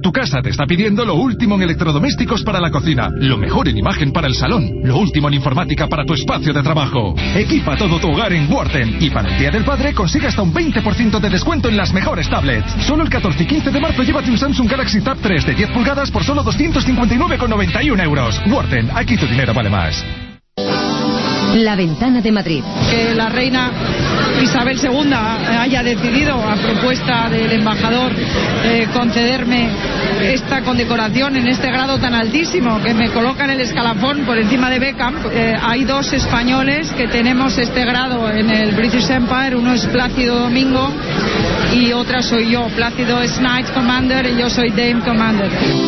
Tu casa te está pidiendo lo último en electrodomésticos para la cocina, lo mejor en imagen para el salón, lo último en informática para tu espacio de trabajo. Equipa todo tu hogar en Worten y para el Día del Padre consigue hasta un 20% de descuento en las mejores tablets. Solo el 14 y 15 de marzo llévate un Samsung Galaxy Tab 3 de 10 pulgadas por solo 259,91 euros. Worten, aquí tu dinero vale más. La Ventana de Madrid. Que la reina Isabel II haya decidido, a propuesta del embajador, concederme esta condecoración en este grado tan altísimo, que me coloca en el escalafón por encima de Beckham. Hay dos españoles que tenemos este grado en el British Empire, uno es Plácido Domingo y otra soy yo. Plácido es Knight Commander y yo soy Dame Commander.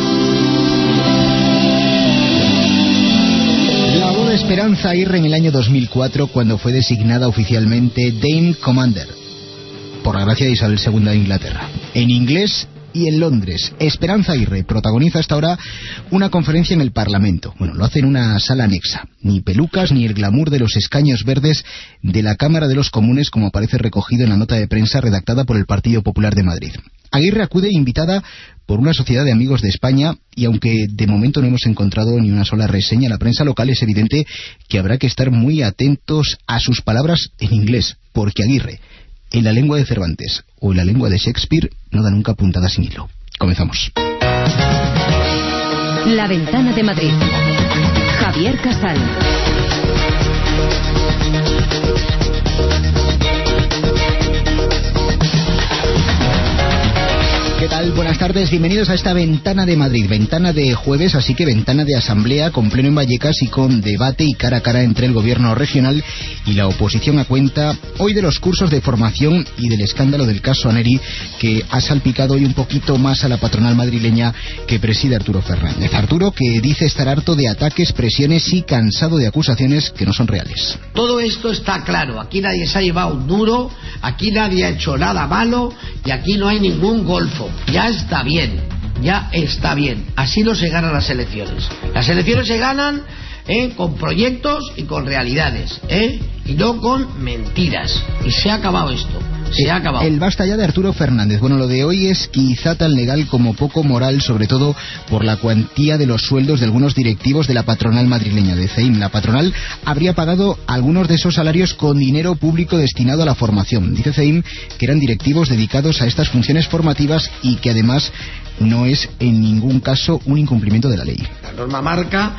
La boda de Esperanza Aguirre en el año 2004, cuando fue designada oficialmente Dame Commander, por la gracia de Isabel II de Inglaterra. En inglés y en Londres. Esperanza Aguirre protagoniza hasta ahora una conferencia en el Parlamento. Bueno, lo hace en una sala anexa. Ni pelucas ni el glamour de los escaños verdes de la Cámara de los Comunes, como aparece recogido en la nota de prensa redactada por el Partido Popular de Madrid. Aguirre acude invitada por una sociedad de amigos de España y aunque de momento no hemos encontrado ni una sola reseña en la prensa local, es evidente que habrá que estar muy atentos a sus palabras en inglés, porque Aguirre, en la lengua de Cervantes o en la lengua de Shakespeare, no da nunca puntada sin hilo. Comenzamos. La Ventana de Madrid. Javier Casal. ¿Qué tal? Buenas tardes, bienvenidos a esta Ventana de Madrid, ventana de jueves, así que ventana de asamblea con pleno en Vallecas y con debate y cara a cara entre el gobierno regional y la oposición, a cuenta hoy de los cursos de formación y del escándalo del caso Aneri, que ha salpicado hoy un poquito más a la patronal madrileña que preside Arturo Fernández. Arturo, que dice estar harto de ataques, presiones y cansado de acusaciones que no son reales. Todo esto está claro, aquí nadie se ha llevado un duro, aquí nadie ha hecho nada malo y aquí no hay ningún golfo. Ya está bien, ya está bien. Así no se ganan las elecciones. Las elecciones se ganan con proyectos y con realidades, y no con mentiras. Y se ha acabado esto. Se ha acabado. El basta ya de Arturo Fernández. Bueno, lo de hoy es quizá tan legal como poco moral, sobre todo por la cuantía de los sueldos de algunos directivos de la patronal madrileña de CEIM. La patronal habría pagado algunos de esos salarios con dinero público destinado a la formación. Dice CEIM que eran directivos dedicados a estas funciones formativas y que además no es en ningún caso un incumplimiento de la ley. La norma marca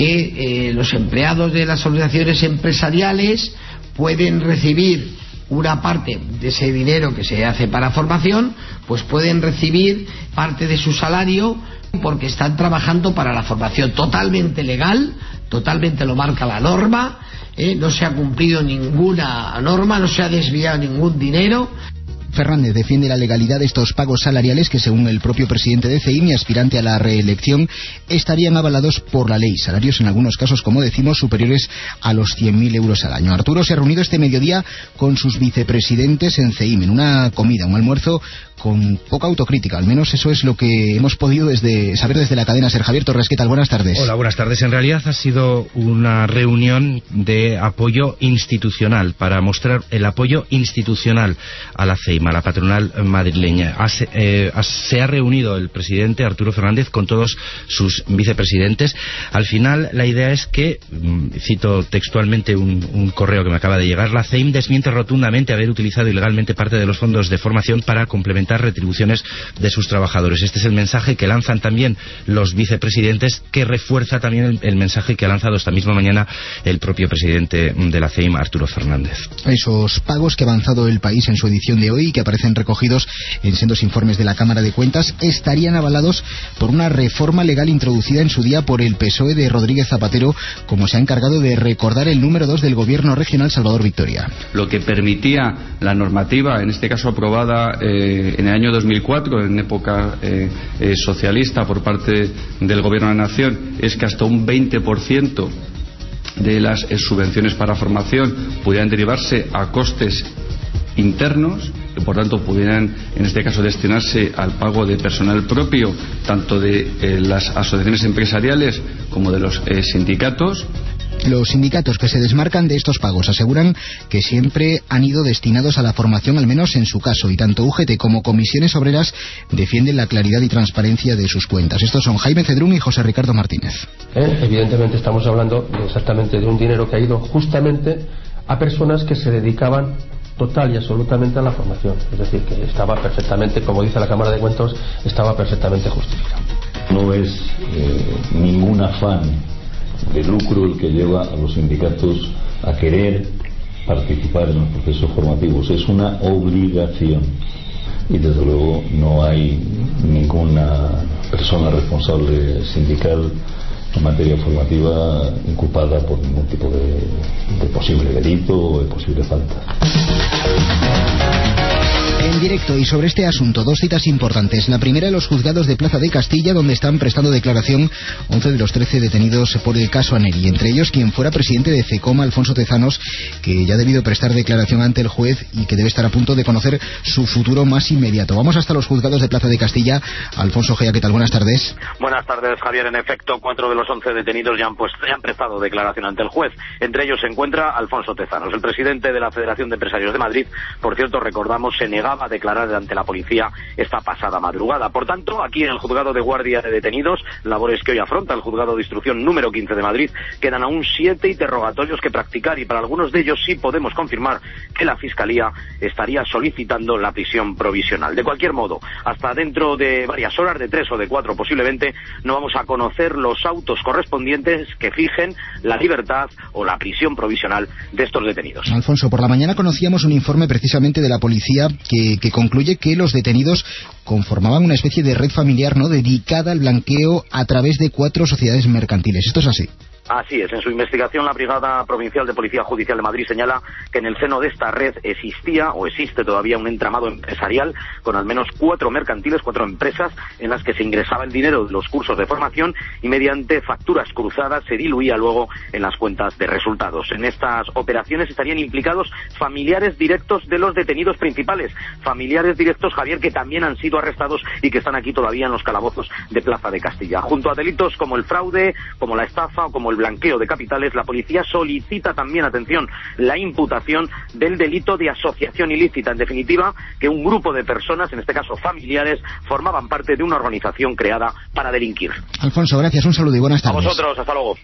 que los empleados de las organizaciones empresariales pueden recibir una parte de ese dinero que se hace para formación, pues pueden recibir parte de su salario porque están trabajando para la formación. Totalmente legal, totalmente lo marca la norma, no se ha cumplido ninguna norma, no se ha desviado ningún dinero. Fernández defiende la legalidad de estos pagos salariales que, según el propio presidente de CEIM y aspirante a la reelección, estarían avalados por la ley. Salarios en algunos casos, como decimos, superiores a los 100.000 euros al año. Arturo se ha reunido este mediodía con sus vicepresidentes en CEIM, en una comida, un almuerzo con poca autocrítica. Al menos eso es lo que hemos podido saber desde la cadena SER. Javier Torres, ¿qué tal? Buenas tardes. Hola, buenas tardes. En realidad ha sido una reunión de apoyo institucional, para mostrar el apoyo institucional a la CEIM, a la patronal madrileña. Se ha reunido el presidente Arturo Fernández con todos sus vicepresidentes. Al final la idea es que, cito textualmente un correo que me acaba de llegar, la CEIM desmiente rotundamente haber utilizado ilegalmente parte de los fondos de formación para complementar retribuciones de sus trabajadores. Este es el mensaje que lanzan también los vicepresidentes, que refuerza también el mensaje que ha lanzado esta misma mañana el propio presidente de la CEIM, Arturo Fernández. Esos pagos que ha avanzado el país en su edición de hoy y que aparecen recogidos en sendos informes de la Cámara de Cuentas estarían avalados por una reforma legal introducida en su día por el PSOE de Rodríguez Zapatero, como se ha encargado de recordar el número 2 del gobierno regional, Salvador Victoria. Lo que permitía la normativa, en este caso aprobada en el año 2004, en época socialista por parte del Gobierno de la Nación, es que hasta un 20% de las subvenciones para formación pudieran derivarse a costes internos, que por tanto pudieran en este caso destinarse al pago de personal propio, tanto de las asociaciones empresariales como de los sindicatos. Los sindicatos que se desmarcan de estos pagos aseguran que siempre han ido destinados a la formación, al menos en su caso, y tanto UGT como comisiones obreras defienden la claridad y transparencia de sus cuentas. Estos son Jaime Cedrún y José Ricardo Martínez. Evidentemente estamos hablando exactamente de un dinero que ha ido justamente a personas que se dedicaban total y absolutamente a la formación, es decir, que estaba perfectamente, como dice la Cámara de Cuentas, estaba perfectamente justificado. No es ningún afán de lucro el que lleva a los sindicatos a querer participar en los procesos formativos, es una obligación y desde luego no hay ninguna persona responsable sindical en materia formativa inculpada por ningún tipo de posible delito o de posible falta. En directo y sobre este asunto, dos citas importantes. La primera en los juzgados de Plaza de Castilla, donde están prestando declaración 11 de los 13 detenidos por el caso Aneri, entre ellos quien fuera presidente de CECOMA, Alfonso Tezanos, que ya ha debido prestar declaración ante el juez y que debe estar a punto de conocer su futuro más inmediato. Vamos hasta los juzgados de Plaza de Castilla. Alfonso Gea, ¿qué tal? Buenas tardes. Buenas tardes, Javier. En efecto, 4 de los 11 detenidos ya han prestado declaración ante el juez. Entre ellos se encuentra Alfonso Tezanos, el presidente de la Federación de Empresarios de Madrid. Por cierto, recordamos, se negaba a declarar ante la policía esta pasada madrugada. Por tanto, aquí en el juzgado de guardia de detenidos, labores que hoy afronta el juzgado de instrucción número 15 de Madrid, quedan aún 7 interrogatorios que practicar y para algunos de ellos sí podemos confirmar que la Fiscalía estaría solicitando la prisión provisional. De cualquier modo, hasta dentro de varias horas, de 3 o de 4 posiblemente, no vamos a conocer los autos correspondientes que fijen la libertad o la prisión provisional de estos detenidos. Alfonso, por la mañana conocíamos un informe precisamente de la policía que concluye que los detenidos conformaban una especie de red familiar, ¿no?, dedicada al blanqueo a través de 4 sociedades mercantiles. ¿Esto es así? Así es. En su investigación, la Brigada Provincial de Policía Judicial de Madrid señala que en el seno de esta red existía o existe todavía un entramado empresarial con al menos 4 mercantiles, 4 empresas en las que se ingresaba el dinero de los cursos de formación y mediante facturas cruzadas se diluía luego en las cuentas de resultados. En estas operaciones estarían implicados familiares directos de los detenidos principales, familiares directos, Javier, que también han sido arrestados y que están aquí todavía en los calabozos de Plaza de Castilla. Junto a delitos como el fraude, como la estafa o como el blanqueo de capitales, la policía solicita también, atención, la imputación del delito de asociación ilícita. En definitiva, que un grupo de personas, en este caso familiares, formaban parte de una organización creada para delinquir. Alfonso, gracias, un saludo y buenas tardes. A vosotros, hasta luego.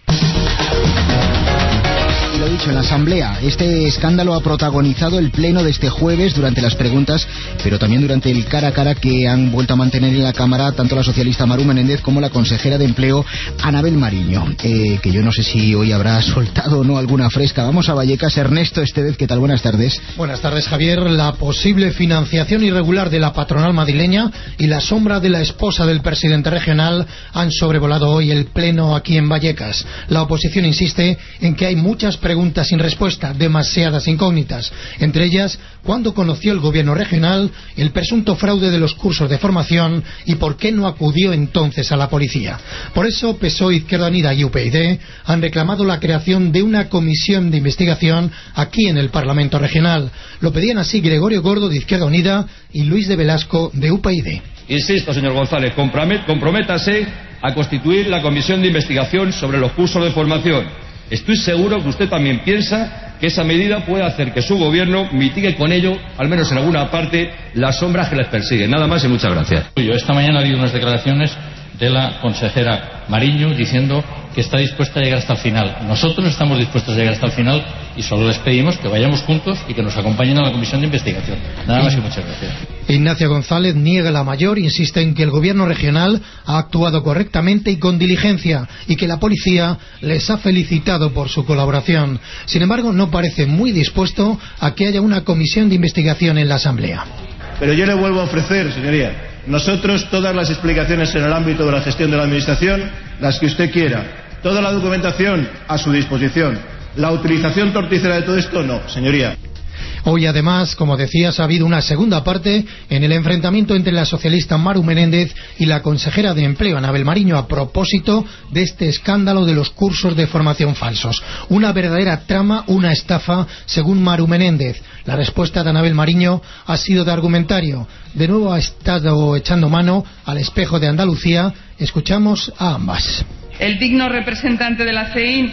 Y lo dicho, en la Asamblea, este escándalo ha protagonizado el pleno de este jueves durante las preguntas, pero también durante el cara a cara que han vuelto a mantener en la Cámara tanto la socialista Maru Menéndez como la consejera de Empleo Anabel Mariño, que yo no sé si hoy habrá soltado o no alguna fresca. Vamos a Vallecas. Ernesto Estevez, ¿qué tal? Buenas tardes. Buenas tardes, Javier. La posible financiación irregular de la patronal madrileña y la sombra de la esposa del presidente regional han sobrevolado hoy el pleno aquí en Vallecas. La oposición insiste en que hay muchas preguntas sin respuesta, demasiadas incógnitas. Entre ellas, ¿cuándo conoció el gobierno regional el presunto fraude de los cursos de formación y por qué no acudió entonces a la policía? Por eso, PSOE, Izquierda Unida y UPyD han reclamado la creación de una comisión de investigación aquí en el Parlamento regional. Lo pedían así Gregorio Gordo de Izquierda Unida y Luis de Velasco de UPyD. Insisto, señor González, comprométase a constituir la comisión de investigación sobre los cursos de formación. Estoy seguro que usted también piensa que esa medida puede hacer que su gobierno mitigue con ello, al menos en alguna parte, las sombras que les persiguen. Nada más y muchas gracias. Esta mañana ha habido unas declaraciones de la consejera Mariño diciendo que está dispuesta a llegar hasta el final. Nosotros estamos dispuestos a llegar hasta el final y solo les pedimos que vayamos juntos y que nos acompañen a la comisión de investigación. Nada más y muchas gracias. Ignacio González niega la mayor, insiste en que el gobierno regional ha actuado correctamente y con diligencia y que la policía les ha felicitado por su colaboración. Sin embargo, no parece muy dispuesto a que haya una comisión de investigación en la Asamblea. Pero yo le vuelvo a ofrecer, señoría, nosotros todas las explicaciones en el ámbito de la gestión de la Administración, las que usted quiera, toda la documentación a su disposición. La utilización torticera de todo esto, no, señoría. Hoy, además, como decías, ha habido una segunda parte en el enfrentamiento entre la socialista Maru Menéndez y la consejera de Empleo, Anabel Mariño, a propósito de este escándalo de los cursos de formación falsos. Una verdadera trama, una estafa, según Maru Menéndez. La respuesta de Anabel Mariño ha sido de argumentario. De nuevo ha estado echando mano al espejo de Andalucía. Escuchamos a ambas. El digno representante de la CEIN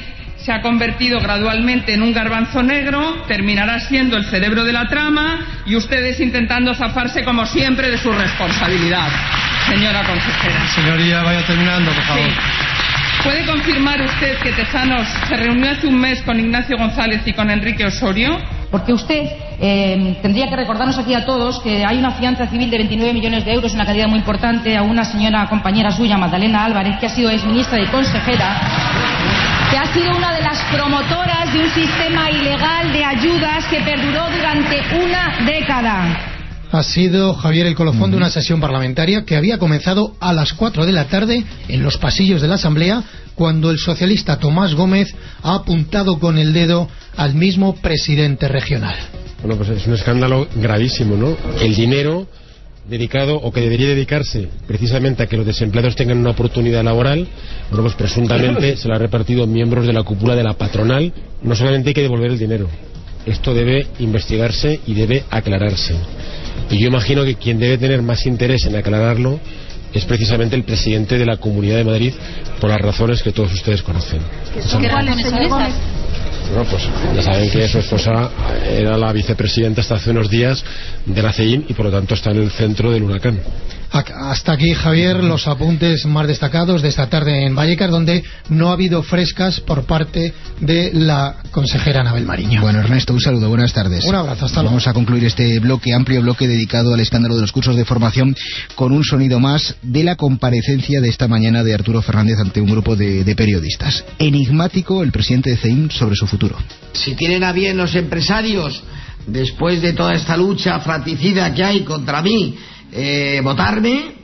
se ha convertido gradualmente en un garbanzo negro, terminará siendo el cerebro de la trama y ustedes intentando zafarse como siempre de su responsabilidad, señora consejera. Señoría, vaya terminando, por favor. Sí. ¿Puede confirmar usted que Tezanos se reunió hace un mes con Ignacio González y con Enrique Osorio? Porque usted tendría que recordarnos aquí a todos que hay una fianza civil de 29 millones de euros, una cantidad muy importante, a una señora compañera suya, Magdalena Álvarez, que ha sido exministra y consejera, que ha sido una de las promotoras de un sistema ilegal de ayudas que perduró durante una década. Ha sido, Javier, el colofón de una sesión parlamentaria que había comenzado a las 4 de la tarde en los pasillos de la Asamblea, cuando el socialista Tomás Gómez ha apuntado con el dedo al mismo presidente regional. Bueno, pues es un escándalo gravísimo, ¿no? El dinero dedicado, o que debería dedicarse precisamente a que los desempleados tengan una oportunidad laboral, bueno, pues presuntamente se lo ha repartido miembros de la cúpula de la patronal. No solamente hay que devolver el dinero, esto debe investigarse y debe aclararse. Y yo imagino que quien debe tener más interés en aclararlo es precisamente el presidente de la Comunidad de Madrid, por las razones que todos ustedes conocen. ¿Cuáles son esas? Bueno, pues ya saben que su esposa era la vicepresidenta hasta hace unos días de la CEIM y por lo tanto está en el centro del huracán. Hasta aquí, Javier, los apuntes más destacados de esta tarde en Vallecas, donde no ha habido frescas por parte de la consejera Anabel Mariño. Bueno, Ernesto, un saludo, buenas tardes. Un abrazo, hasta luego. Vamos a concluir este amplio bloque dedicado al escándalo de los cursos de formación con un sonido más de la comparecencia de esta mañana de Arturo Fernández ante un grupo de periodistas. Enigmático el presidente de CEIM sobre su futuro. Si tienen a bien los empresarios, después de toda esta lucha fratricida que hay contra mí, votarme,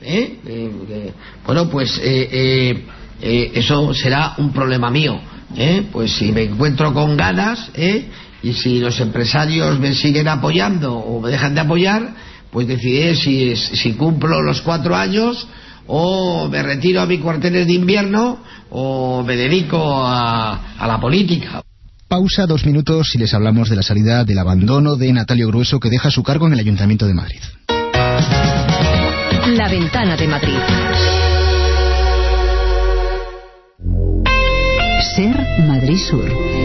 bueno, pues eso será un problema mío, pues si me encuentro con ganas, y si los empresarios me siguen apoyando o me dejan de apoyar, pues decidiré si cumplo los 4 años o me retiro a mis cuarteles de invierno o me dedico a la política. Pausa 2 minutos y les hablamos de la salida, del abandono de Natalio Grueso, que deja su cargo en el Ayuntamiento de Madrid. La Ventana de Madrid. Ser Madrid Sur,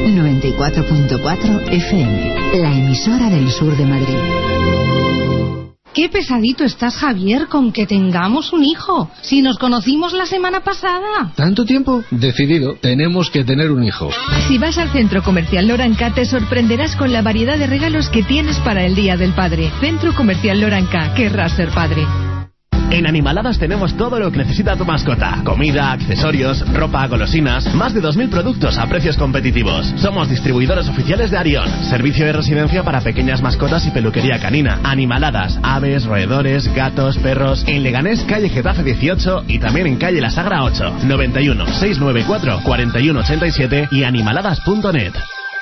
94.4 FM, la emisora del sur de Madrid. Qué pesadito estás, Javier, con que tengamos un hijo. Si nos conocimos la semana pasada. ¿Tanto tiempo? Decidido, tenemos que tener un hijo. Si vas al Centro Comercial Loranca, te sorprenderás con la variedad de regalos que tienes para el Día del Padre. Centro Comercial Loranca, querrás ser padre. En Animaladas tenemos todo lo que necesita tu mascota: comida, accesorios, ropa, golosinas, más de 2.000 productos a precios competitivos. Somos distribuidores oficiales de Arión, servicio de residencia para pequeñas mascotas y peluquería canina. Animaladas, aves, roedores, gatos, perros. En Leganés, calle Getafe 18 y también en calle La Sagra 8, 91 694 4187 y animaladas.net.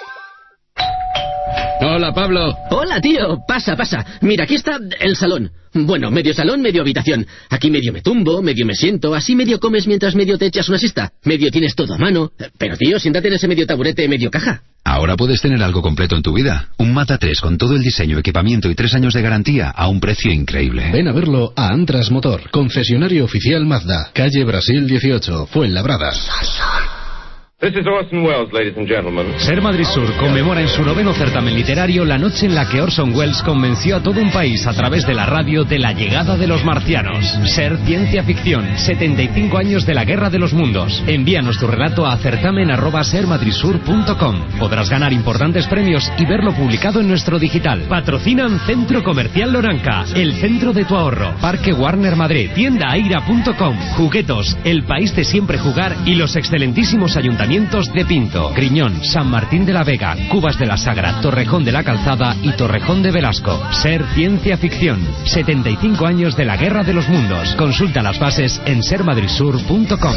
Hola, Pablo. Hola, tío. Pasa. Mira, aquí está el salón. Bueno, medio salón, medio habitación. Aquí medio me tumbo, medio me siento. Así medio comes mientras medio te echas una siesta. Medio tienes todo a mano. Pero, tío, siéntate en ese medio taburete, medio caja. Ahora puedes tener algo completo en tu vida. Un Mazda 3 con todo el diseño, equipamiento y 3 años de garantía a un precio increíble. Ven a verlo a Antras Motor, concesionario oficial Mazda, calle Brasil 18, Fuenlabrada. This is Orson Welles, ladies and gentlemen. Ser Madrid Sur conmemora en su 9º certamen literario la noche en la que Orson Welles convenció a todo un país a través de la radio de la llegada de los marcianos. Ser ciencia ficción, 75 años de la Guerra de los Mundos. Envíanos tu relato a certamen@sermadridsur.com. Podrás ganar importantes premios y verlo publicado en nuestro digital. Patrocinan Centro Comercial Loranca, el centro de tu ahorro. Parque Warner Madrid, tienda aira.com, Juguetos, el país de siempre jugar y los excelentísimos ayuntamientos de Pinto, Griñón, San Martín de la Vega, Cubas de la Sagra, Torrejón de la Calzada y Torrejón de Velasco. Ser ciencia ficción, 75 años de la Guerra de los Mundos. Consulta las bases en sermadridsur.com.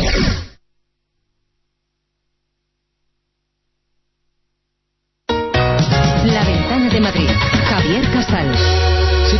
La Ventana de Madrid. Javier Casal. 7 de la tarde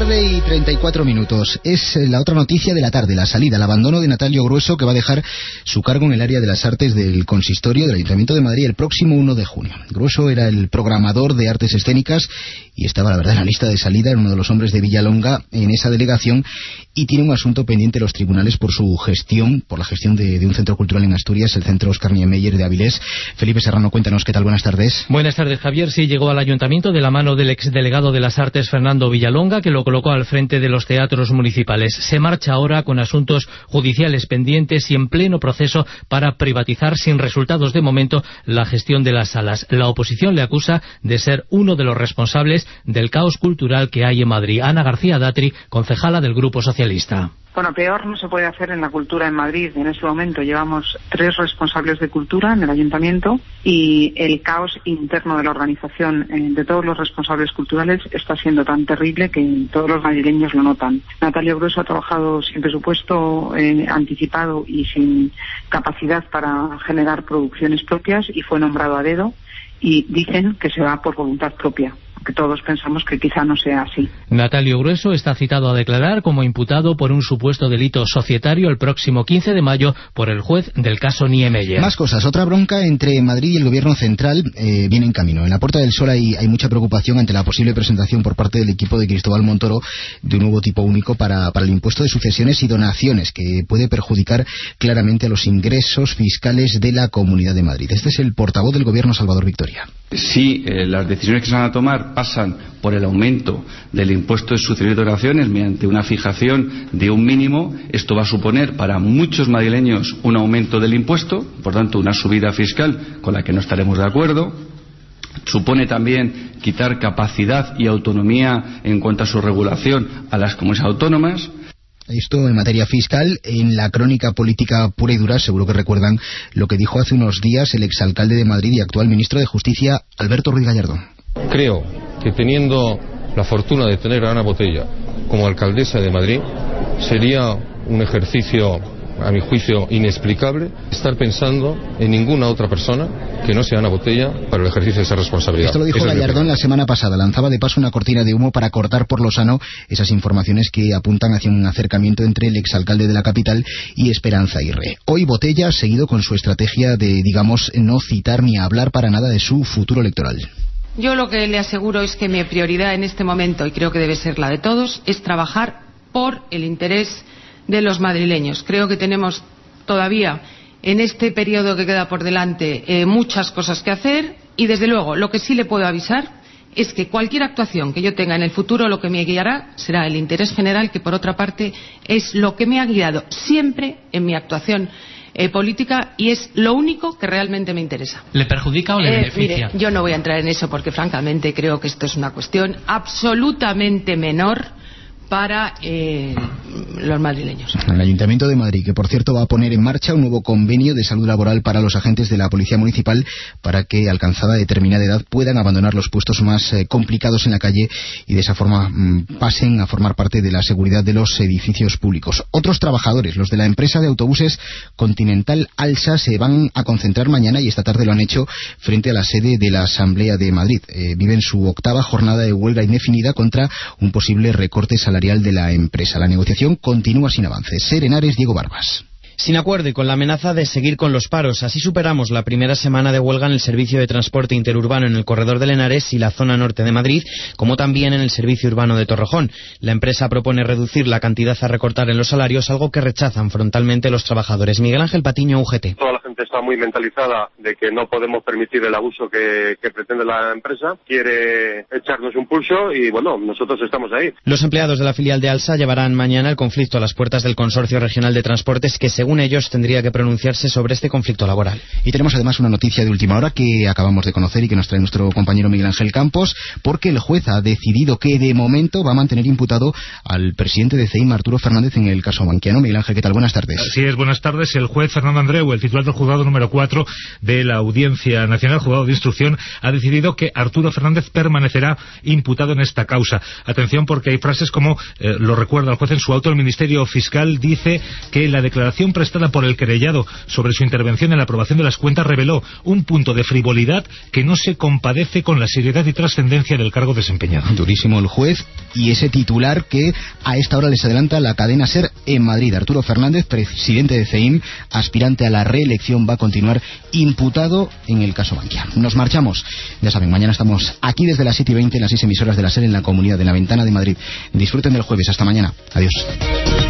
9:34. Es la otra noticia de la tarde, la salida, el abandono de Natalio Grueso, que va a dejar su cargo en el área de las artes del Consistorio del Ayuntamiento de Madrid el próximo 1 de junio. Grueso era el programador de artes escénicas y estaba, la verdad, en la lista de salida, era uno de los hombres de Villalonga en esa delegación, y tiene un asunto pendiente en los tribunales por su gestión, por la gestión de un centro cultural en Asturias, el Centro Óscar Niemeyer de Avilés. Felipe Serrano, cuéntanos qué tal, buenas tardes. Buenas tardes, Javier. Sí, llegó al ayuntamiento de la mano del exdelegado de las artes, Fernando Villalonga, que lo colocó al frente de los teatros municipales. Se marcha ahora con asuntos judiciales pendientes y en pleno proceso para privatizar, sin resultados de momento, la gestión de las salas. La oposición le acusa de ser uno de los responsables del caos cultural que hay en Madrid. Ana García Datri, concejala del Grupo Socialista. Bueno, peor no se puede hacer en la cultura en Madrid. En este momento llevamos 3 responsables de cultura en el ayuntamiento y el caos interno de la organización de todos los responsables culturales está siendo tan terrible que todos los madrileños lo notan. Natalio Grueso ha trabajado sin presupuesto anticipado y sin capacidad para generar producciones propias y fue nombrado a dedo, y dicen que se va por voluntad propia, que todos pensamos que quizá no sea así. Natalio Grueso está citado a declarar como imputado por un supuesto delito societario el próximo 15 de mayo por el juez del caso Niemeyer. Más cosas. Otra bronca entre Madrid y el gobierno central viene en camino. En la Puerta del Sol hay mucha preocupación ante la posible presentación por parte del equipo de Cristóbal Montoro de un nuevo tipo único para el impuesto de sucesiones y donaciones, que puede perjudicar claramente a los ingresos fiscales de la Comunidad de Madrid. Este es el portavoz del gobierno, Salvador Victoria. Si las decisiones que se van a tomar pasan por el aumento del impuesto de sucesiones y donaciones mediante una fijación de un mínimo, esto va a suponer para muchos madrileños un aumento del impuesto, por tanto una subida fiscal con la que no estaremos de acuerdo. Supone también quitar capacidad y autonomía en cuanto a su regulación a las comunidades autónomas. Esto en materia fiscal. En la crónica política pura y dura, seguro que recuerdan lo que dijo hace unos días el exalcalde de Madrid y actual ministro de Justicia, Alberto Ruiz Gallardón. Creo que teniendo la fortuna de tener a Ana Botella como alcaldesa de Madrid, sería un ejercicio, a mi juicio, inexplicable estar pensando en ninguna otra persona que no sea Ana Botella para el ejercicio de esa responsabilidad. Esto lo dijo Gallardón la semana pasada. Lanzaba de paso una cortina de humo para cortar por lo sano esas informaciones que apuntan hacia un acercamiento entre el exalcalde de la capital y Esperanza Aguirre. Hoy Botella ha seguido con su estrategia de, digamos, no citar ni hablar para nada de su futuro electoral. Yo lo que le aseguro es que mi prioridad en este momento, y creo que debe ser la de todos, es trabajar por el interés de los madrileños. Creo que tenemos todavía en este periodo que queda por delante muchas cosas que hacer, y desde luego lo que sí le puedo avisar es que cualquier actuación que yo tenga en el futuro, lo que me guiará será el interés general, que por otra parte es lo que me ha guiado siempre en mi actuación política y es lo único que realmente me interesa. ¿Le perjudica o le beneficia? Mire, yo no voy a entrar en eso porque francamente creo que esto es una cuestión absolutamente menor para los madrileños. El Ayuntamiento de Madrid, que por cierto va a poner en marcha un nuevo convenio de salud laboral para los agentes de la Policía Municipal para que, alcanzada determinada edad, puedan abandonar los puestos más complicados en la calle y de esa forma pasen a formar parte de la seguridad de los edificios públicos. Otros trabajadores, los de la empresa de autobuses Continental Alsa, se van a concentrar mañana, y esta tarde lo han hecho, frente a la sede de la Asamblea de Madrid. Viven su 8ª jornada de huelga indefinida contra un posible recorte salarial de la empresa. La negociación continúa sin avances. Ser Henares, Diego Barbas. Sin acuerdo y con la amenaza de seguir con los paros. Así superamos la primera semana de huelga en el servicio de transporte interurbano en el corredor del Henares y la zona norte de Madrid, como también en el servicio urbano de Torrejón. La empresa propone reducir la cantidad a recortar en los salarios, algo que rechazan frontalmente los trabajadores. Miguel Ángel Patiño, UGT. Toda la gente está muy mentalizada de que no podemos permitir el abuso que pretende la empresa. Quiere echarnos un pulso y, bueno, nosotros estamos ahí. Los empleados de la filial de Alsa llevarán mañana el conflicto a las puertas del Consorcio Regional de Transportes, que según ellos tendría que pronunciarse sobre este conflicto laboral. Y tenemos además una noticia de última hora que acabamos de conocer y que nos trae nuestro compañero Miguel Ángel Campos, porque el juez ha decidido que de momento va a mantener imputado al presidente de CEIM, Arturo Fernández, en el caso Banquiano. Miguel Ángel, ¿qué tal? Buenas tardes. Así es, buenas tardes. El juez Fernando Andreu, el titular del juzgado juzgado número 4 de la Audiencia Nacional, juzgado de instrucción, ha decidido que Arturo Fernández permanecerá imputado en esta causa. Atención, porque hay frases como, lo recuerda el juez en su auto, el Ministerio Fiscal dice que la declaración prestada por el querellado sobre su intervención en la aprobación de las cuentas reveló un punto de frivolidad que no se compadece con la seriedad y trascendencia del cargo desempeñado. Durísimo el juez, y ese titular que a esta hora les adelanta la cadena SER en Madrid. Arturo Fernández, presidente de CEIM, aspirante a la reelección, va a continuar imputado en el caso Bankia. Nos marchamos. Ya saben, mañana estamos aquí desde las 7:20 en las 6 emisoras de la SER en la Comunidad de la Ventana de Madrid. Disfruten del jueves. Hasta mañana. Adiós.